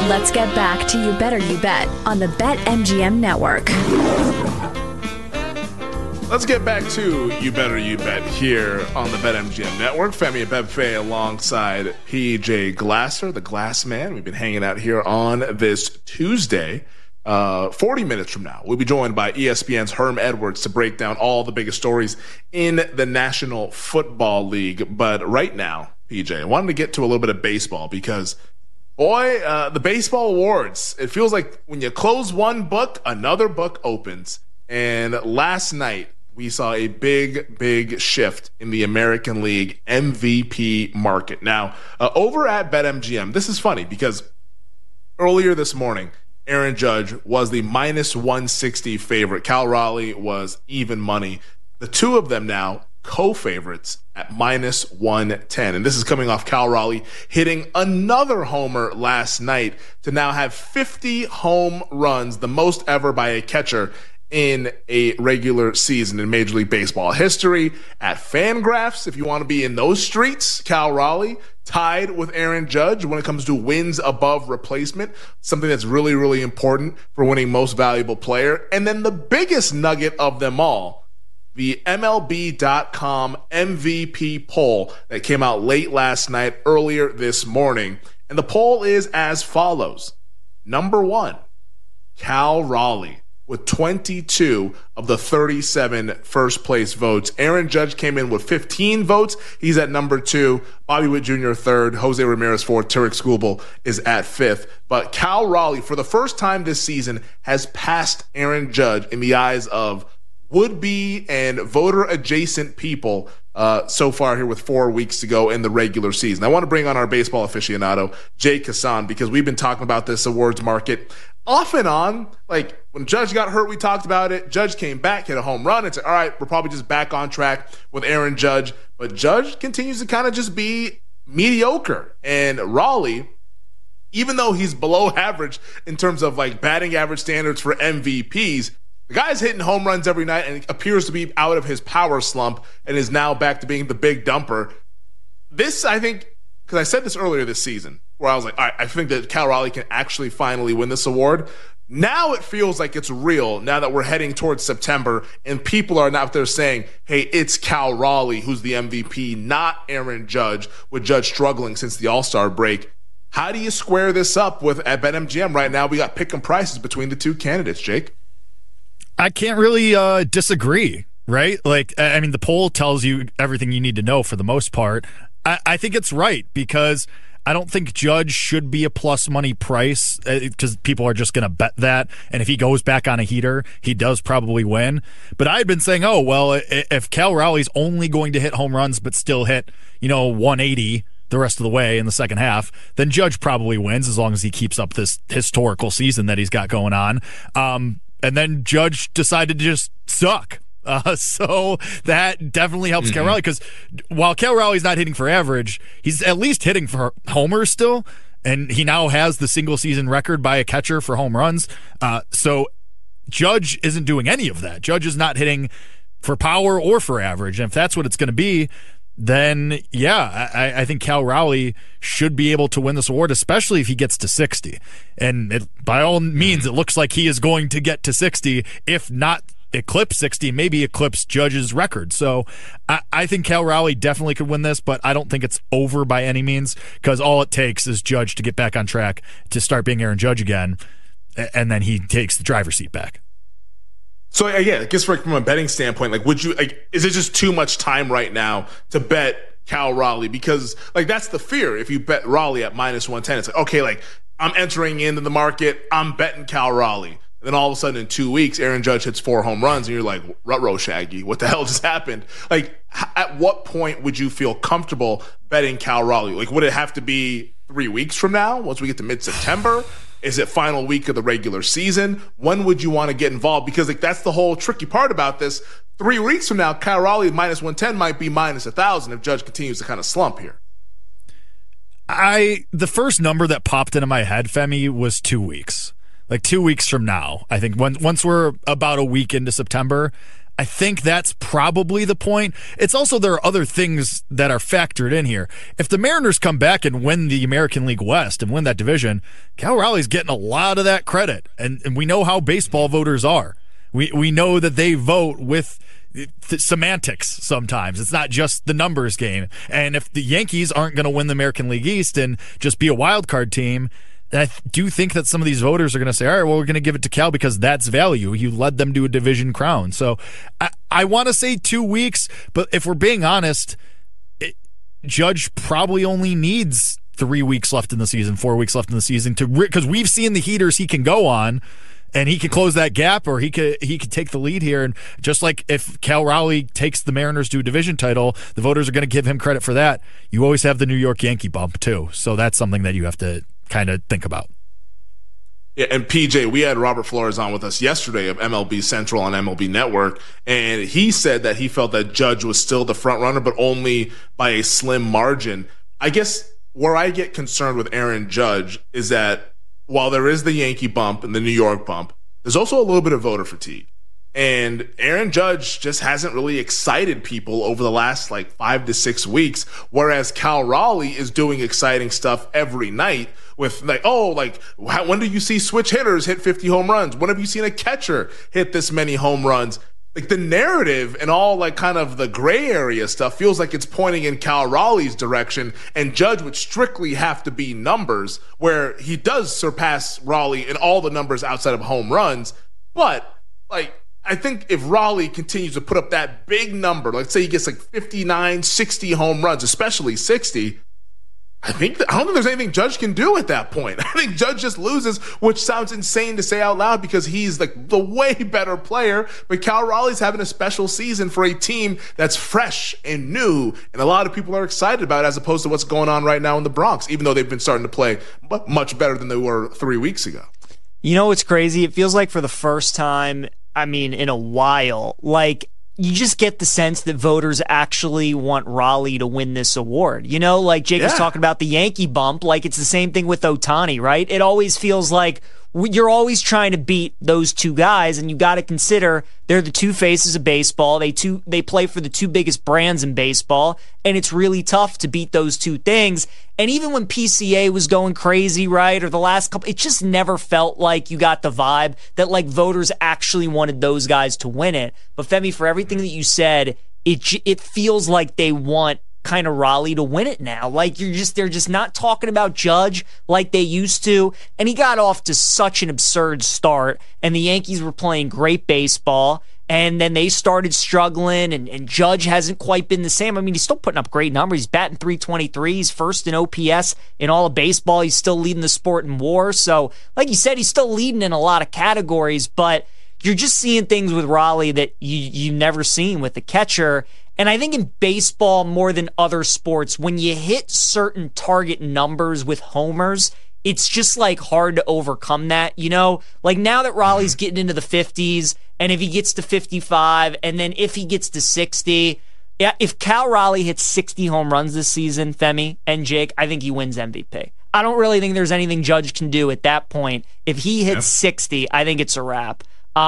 Let's get back to You Better You Bet on the BetMGM Network. Let's get back to You Better You Bet here on the BetMGM Network. Femi Abebefe alongside PJ Glasser, the Glass Man. We've been hanging out here on this Tuesday. 40 minutes from now, we'll be joined by ESPN's Herm Edwards to break down all the biggest stories in the National Football League. But right now, PJ, I wanted to get to a little bit of baseball because, boy, the baseball awards, it feels like when you close one book, another book opens. And last night, we saw a big shift in the American League MVP market. Now, over at BetMGM, this is funny because earlier this morning, Aaron Judge was the minus 160 favorite. Cal Raleigh was even money. The two of them now co-favorites at minus 110. And this is coming off Cal Raleigh hitting another homer last night to now have 50 home runs, the most ever by a catcher in a regular season in Major League Baseball history. At Fangraphs, if you want to be in those streets, Cal Raleigh tied with Aaron Judge when it comes to wins above replacement, something that's really important for winning most valuable player. And then the biggest nugget of them all, the MLB.com MVP poll that came out late last night, earlier this morning. And the poll is as follows. Number 1, Cal Raleigh, with 22 of the 37 first-place votes. Aaron Judge came in with 15 votes. He's at number 2. Bobby Witt Jr. 3rd. Jose Ramirez 4th. Tarek Skubal is at 5th. But Cal Raleigh, for the first time this season, has passed Aaron Judge in the eyes of would-be and voter-adjacent people so far here with 4 weeks to go in the regular season. I want to bring on our baseball aficionado, Jay Kassan, because we've been talking about this awards market off and on. Like, when Judge got hurt, we talked about it. Judge came back, hit a home run, and said, all right, we're probably just back on track with Aaron Judge. But Judge continues to kind of just be mediocre. And Raleigh, even though he's below average in terms of like batting average standards for MVPs, the guy's hitting home runs every night and appears to be out of his power slump and is now back to being the big dumper. This, I think, because I said this earlier this season, where I was like, all right, I think that Cal Raleigh can actually finally win this award. Now it feels like it's real now that we're heading towards September and people are out there saying, hey, it's Cal Raleigh who's the MVP, not Aaron Judge, with Judge struggling since the All-Star break. How do you square this up with at BetMGM right now? We got picking prices between the two candidates, Jake. I can't really disagree, right? Like, I mean, the poll tells you everything you need to know for the most part. I think it's right because I don't think Judge should be a plus money price because people are just going to bet that. And if he goes back on a heater, he does probably win. But I had been saying, oh, well, if Cal Raleigh's only going to hit home runs but still hit, 180 the rest of the way in the second half, then Judge probably wins as long as he keeps up this historical season that he's got going on. And then Judge decided to just suck. So that definitely helps Cal Raleigh because while Cal Raleigh's not hitting for average, he's at least hitting for homers still, and he now has the single season record by a catcher for home runs. So Judge isn't doing any of that. Judge is not hitting for power or for average, and if that's what it's going to be, then yeah, I think Cal Raleigh should be able to win this award, especially if he gets to 60. And by all means, it looks like he is going to get to 60, if not eclipse 60, maybe eclipse Judge's record. So I think Cal Raleigh definitely could win this, but I don't think it's over by any means because all it takes is Judge to get back on track to start being Aaron Judge again, and then he takes the driver's seat back. So yeah, I guess from a betting standpoint, like, is it just too much time right now to bet Cal Raleigh? Because like that's the fear. If you bet Raleigh at minus 110, it's like, okay, like I'm entering into the market, I'm betting Cal Raleigh. And then all of a sudden in 2 weeks, Aaron Judge hits 4 home runs, and you're like, ruh-roh, Shaggy, what the hell just happened? Like, at what point would you feel comfortable betting Cal Raleigh? Like, would it have to be 3 weeks from now, once we get to mid-September? Is it final week of the regular season? When would you want to get involved? Because like that's the whole tricky part about this. 3 weeks from now, Cal Raleigh minus 110 might be minus 1,000 if Judge continues to kind of slump here. The first number that popped into my head, Femi, was 2 weeks. Like 2 weeks from now, I think once we're about a week into September, I think that's probably the point. It's also there are other things that are factored in here. If the Mariners come back and win the American League West and win that division, Cal Raleigh's getting a lot of that credit. And we know how baseball voters are. We know that they vote with semantics sometimes. It's not just the numbers game. And if the Yankees aren't going to win the American League East and just be a wild card team, I do think that some of these voters are going to say, all right, well, we're going to give it to Cal because that's value. You led them to a division crown. So I want to say 2 weeks, but if we're being honest, Judge probably only needs 3 weeks left in the season, 4 weeks left in the season because we've seen the heaters he can go on. And he could close that gap, or he could take the lead here. And just like if Cal Raleigh takes the Mariners to a division title, the voters are going to give him credit for that. You always have the New York Yankee bump, too. So that's something that you have to kind of think about. Yeah, and PJ, we had Robert Flores on with us yesterday of MLB Central on MLB Network, and he said that he felt that Judge was still the front runner, but only by a slim margin. I guess where I get concerned with Aaron Judge is that while there is the Yankee bump and the New York bump, there's also a little bit of voter fatigue. And Aaron Judge just hasn't really excited people over the last 5 to 6 weeks, whereas Cal Raleigh is doing exciting stuff every night with when do you see switch hitters hit 50 home runs? When have you seen a catcher hit this many home runs? The narrative and all kind of the gray area stuff feels like it's pointing in Cal Raleigh's direction, and Judge would strictly have to be numbers where he does surpass Raleigh in all the numbers outside of home runs. But I think if Raleigh continues to put up that big number, let's say he gets 59, 60 home runs, especially 60, I don't think there's anything Judge can do at that point. I think Judge just loses, which sounds insane to say out loud because he's the way better player. But Cal Raleigh's having a special season for a team that's fresh and new, and a lot of people are excited about it as opposed to what's going on right now in the Bronx, even though they've been starting to play much better than they were 3 weeks ago. You know what's crazy? It feels like for the first time, in a while, you just get the sense that voters actually want Raleigh to win this award. Jake was talking about the Yankee bump, it's the same thing with Ohtani, right? It always feels like you're always trying to beat those two guys, and you got to consider they're the two faces of baseball. They play for the two biggest brands in baseball, and it's really tough to beat those two things. And even when PCA was going crazy, right, or the last couple, it just never felt like you got the vibe that voters actually wanted those guys to win it. But Femi, for everything that you said, it feels like they want kind of Raleigh to win it now. They're just not talking about Judge like they used to. And he got off to such an absurd start, and the Yankees were playing great baseball. And then they started struggling, and Judge hasn't quite been the same. He's still putting up great numbers. He's batting .323. He's first in OPS in all of baseball. He's still leading the sport in WAR. So, like you said, he's still leading in a lot of categories, but you're just seeing things with Raleigh that you've never seen with the catcher. And I think in baseball, more than other sports, when you hit certain target numbers with homers, it's just hard to overcome that, now that Raleigh's getting into the 50s, and if he gets to 55, and then if he gets to 60, if Cal Raleigh hits 60 home runs this season, Femi and Jake, I think he wins MVP. I don't really think there's anything Judge can do at that point. If he hits 60, I think it's a wrap.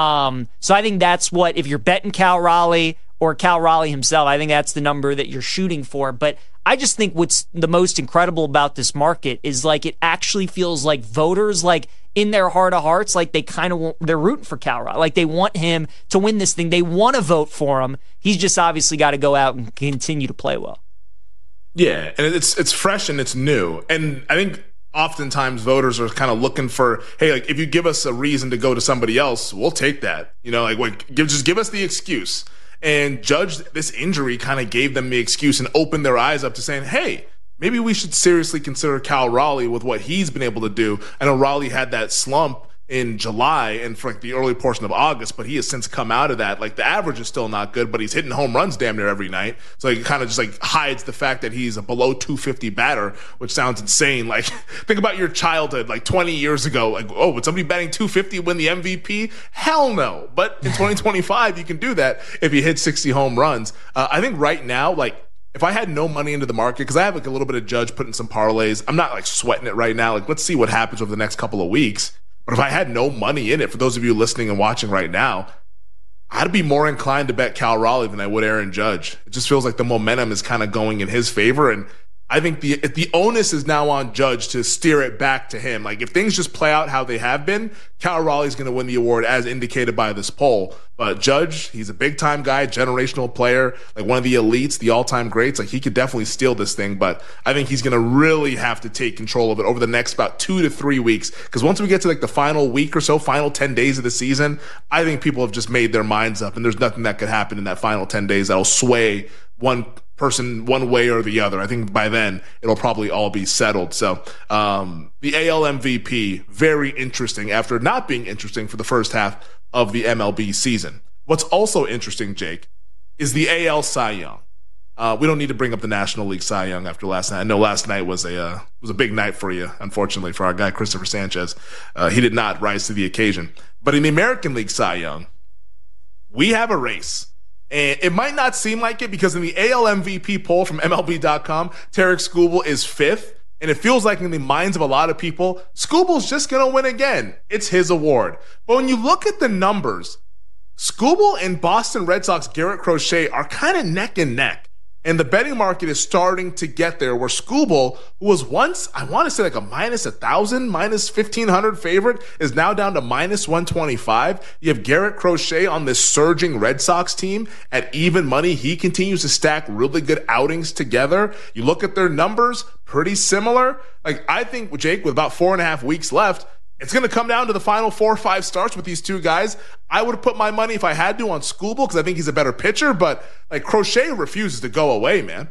So I think that's what, if you're betting Cal Raleigh or Cal Raleigh himself, I think that's the number that you're shooting for. But I just think what's the most incredible about this market is it actually feels like voters, in their heart of hearts, they kind of they're rooting for Cal Raleigh. They want him to win this thing. They want to vote for him. He's just obviously got to go out and continue to play well. Yeah, and it's fresh and it's new. And I think oftentimes voters are kind of looking for, hey, if you give us a reason to go to somebody else, we'll take that. Just give us the excuse. And Judge, this injury kind of gave them the excuse and opened their eyes up to saying, hey, maybe we should seriously consider Cal Raleigh with what he's been able to do. I know Raleigh had that slump in July and for the early portion of August, but he has since come out of that. The average is still not good, but he's hitting home runs damn near every night. So it kind of just hides the fact that he's a below 250 batter, which sounds insane. Think about your childhood, 20 years ago. Would somebody batting 250 win the MVP? Hell no. But in 2025, you can do that if you hit 60 home runs. I think right now, if I had no money into the market, because I have a little bit of Judge putting some parlays, I'm not sweating it right now. Let's see what happens over the next couple of weeks. But if I had no money in it, for those of you listening and watching right now, I'd be more inclined to bet Cal Raleigh than I would Aaron Judge. It just feels like the momentum is kind of going in his favor, and I think the onus is now on Judge to steer it back to him. Like, if things just play out how they have been, Cal Raleigh's going to win the award as indicated by this poll. But Judge, he's a big-time guy, generational player, like one of the elites, the all-time greats. Like, he could definitely steal this thing, but I think he's going to really have to take control of it over the next about 2 to 3 weeks. Because once we get to like the final week or so, final 10 days of the season, I think people have just made their minds up, and there's nothing that could happen in that final 10 days that'll sway one person one way or the other. I think by then it'll probably all be settled. So the AL MVP, very interesting after not being interesting for the first half of the MLB season. What's also interesting, Jake, is the AL Cy Young. We don't need to bring up the National League Cy Young after last night. I know last night was a big night for you, unfortunately, for our guy Christopher Sanchez. He did not rise to the occasion. But in the American League Cy Young, we have a race. And it might not seem like it because in the AL MVP poll from MLB.com, Tarik Skubal is 5th. And it feels like in the minds of a lot of people, Skubal's just going to win again. It's his award. But when you look at the numbers, Skubal and Boston Red Sox Garrett Crochet are kind of neck and neck. And the betting market is starting to get there where Skubal, who was once, I want to say like a minus 1,000, minus 1,500 favorite, is now down to minus 125. You have Garrett Crochet on this surging Red Sox team at even money. He continues to stack really good outings together. You look at their numbers, pretty similar. Like, I think, Jake, with about 4.5 weeks left, it's going to come down to the final 4 or 5 starts with these two guys. I would have put my money, if I had to, on Skubal because I think he's a better pitcher, but like Crochet refuses to go away, man.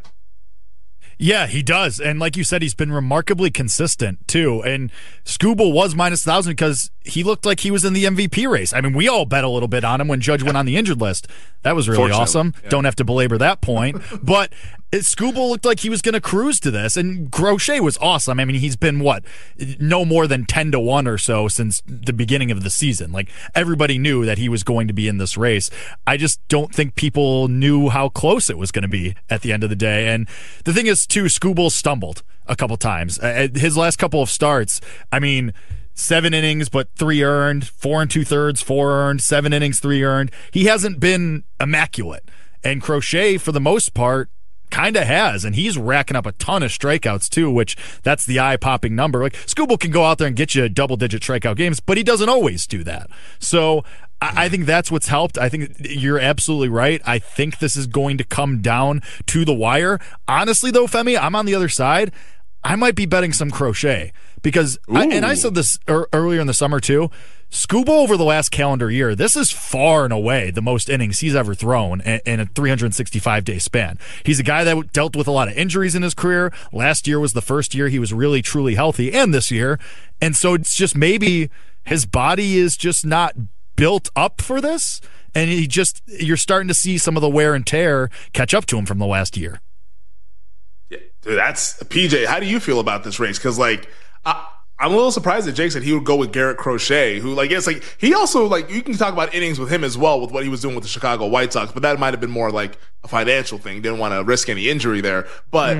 Yeah, he does. And like you said, he's been remarkably consistent, too. And Skubal was minus 1,000 because he looked like he was in the MVP race. I mean, we all bet a little bit on him when Judge went on the injured list. That was really awesome. Yeah. Don't have to belabor that point. But Skubal looked like he was going to cruise to this. And Crochet was awesome. I mean, he's been, no more than 10-1 or so since the beginning of the season. Like, everybody knew that he was going to be in this race. I just don't think people knew how close it was going to be at the end of the day. And the thing is, too, Skubal stumbled a couple times. His last couple of starts, I mean, 7 innings, but 3 earned, 4 2/3, 4 earned, 7 innings, 3 earned. He hasn't been immaculate. And Crochet, for the most part, kind of has, and he's racking up a ton of strikeouts too, which that's the eye-popping number. Like, Skubal can go out there and get you double-digit strikeout games, but he doesn't always do that. So I think that's what's helped. I think you're absolutely right. I think this is going to come down to the wire. Honestly, though, Femi, I'm on the other side. I might be betting some Crochet because, I said this earlier in the summer too, Skubal over the last calendar year, this is far and away the most innings he's ever thrown in a 365-day span. He's a guy that dealt with a lot of injuries in his career. Last year was the first year he was really, truly healthy, and this year. And so it's just maybe his body is just not built up for this, and you're starting to see some of the wear and tear catch up to him from the last year. Yeah, dude, that's PJ. How do you feel about this race? Because I'm a little surprised that Jake said he would go with Garrett Crochet, who, it's he also, you can talk about innings with him as well with what he was doing with the Chicago White Sox, but that might have been more like a financial thing. Didn't want to risk any injury there. But,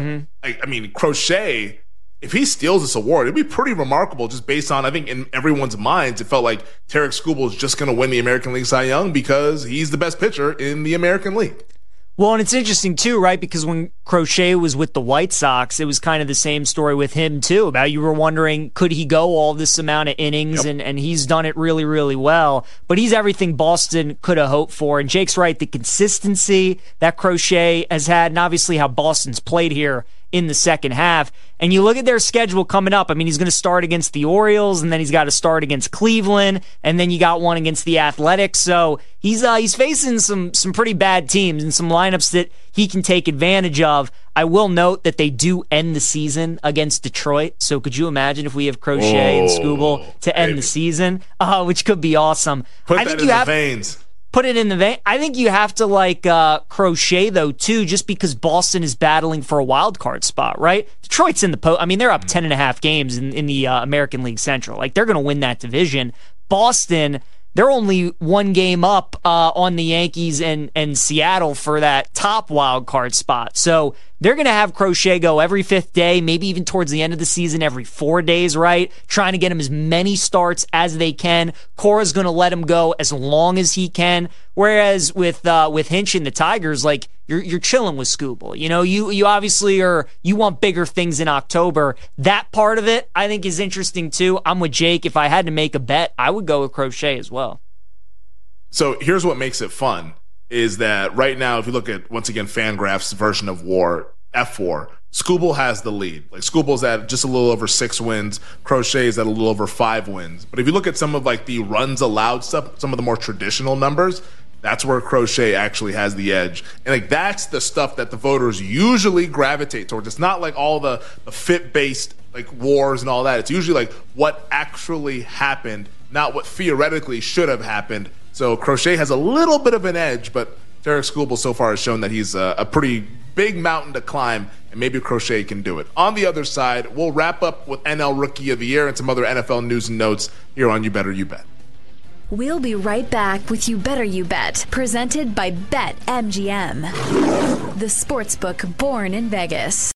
Crochet, if he steals this award, it'd be pretty remarkable just based on, I think, in everyone's minds, it felt like Tarik Skubal is just going to win the American League Cy Young because he's the best pitcher in the American League. Well, and it's interesting, too, right? Because when Crochet was with the White Sox, it was kind of the same story with him, too. About you were wondering, could he go all this amount of innings? Yep. And he's done it really, really well. But he's everything Boston could have hoped for. And Jake's right, the consistency that Crochet has had, and obviously how Boston's played here in the second half. And you look at their schedule coming up. I mean, he's going to start against the Orioles, and then he's got to start against Cleveland, and then you got one against the Athletics. So he's facing some pretty bad teams and some lineups that he can take advantage of. I will note that they do end the season against Detroit. So could you imagine if we have Crochet and Skubal to end the season, which could be awesome. Put that in the veins. Put it in the vein. I think you have to like Crochet, though, too, just because Boston is battling for a wild card spot, right? Detroit's in the post. I mean, they're up 10.5 games in the American League Central. Like, they're going to win that division. Boston, they're only 1 game up on the Yankees and Seattle for that top wild card spot. So they're going to have Crochet go every 5th day, maybe even towards the end of the season, every 4 days, right? Trying to get him as many starts as they can. Cora's going to let him go as long as he can. Whereas with Hinch and the Tigers, like, you're chilling with Skubal. You know, you obviously you want bigger things in October. That part of it, I think, is interesting too. I'm with Jake. If I had to make a bet, I would go with Crochet as well. So here's what makes it fun, is that right now, if you look at, once again, Fangraph's version of WAR, F4, Skubal has the lead. Like, Skubal's at just a little over 6 wins. Crochet's at a little over 5 wins. But if you look at some of, like, the runs allowed stuff, some of the more traditional numbers, that's where Crochet actually has the edge. And, like, that's the stuff that the voters usually gravitate towards. It's not like all the fit-based, like, wars and all that. It's usually, like, what actually happened, not what theoretically should have happened. So Crochet has a little bit of an edge, but Tarik Skubal so far has shown that he's a pretty big mountain to climb, and maybe Crochet can do it. On the other side, we'll wrap up with NL Rookie of the Year and some other NFL news and notes here on You Better You Bet. We'll be right back with You Better You Bet, presented by BetMGM, the sportsbook born in Vegas.